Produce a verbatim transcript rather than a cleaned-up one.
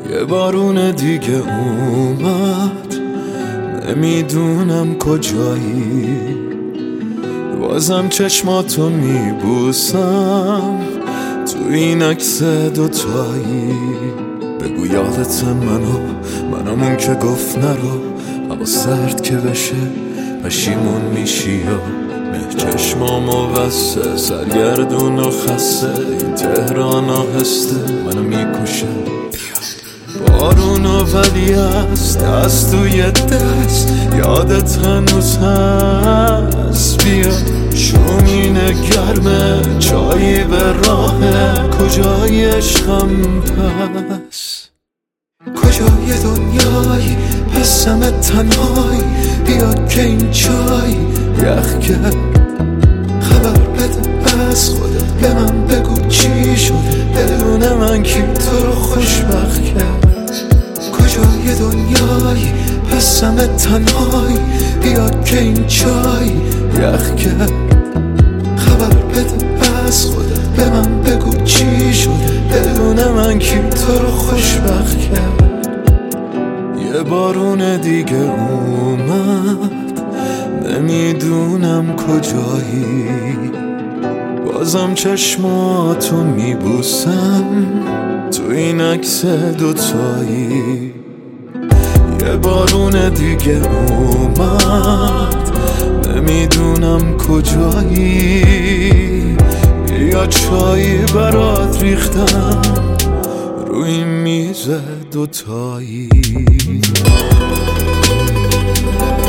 یه بارون دیگه اومد، نمیدونم کجایی، بازم چشماتو میبوسم تو این عکس دوتایی. بگو یادت منو، منمون که گفت نرو، هوا سرد که بشه پشیمون میشی یا مه چشمامو وسه، سرگردون و خسته این تهران آهسته منو میکشه. بارونو ولی هست دست توی دست، یادت هنوز هست، بیا شومینه گرمه چایی به راهه، کجای عشقم پس، کجای دنیای پسم تنهایی، بیا که این چای یخ کرد، خبر بده از خودت به من بگو چی شده، بدون من کی تو رو خوشبخت کرد، کجای دنیای پسم تنهایی، بیا که این چای یخ کرد، خبر بده از خودت به من بگو چی شده، بدون من کی تو رو خوشبخت کرد. یه بارون دیگه اومد، نمیدونم کجایی، بازم چشماتو میبوسم تو این عکس دوتایی. یه بارون دیگه اومد، نمیدونم کجایی، یا چایی برات ریختم روی میز دوتایی.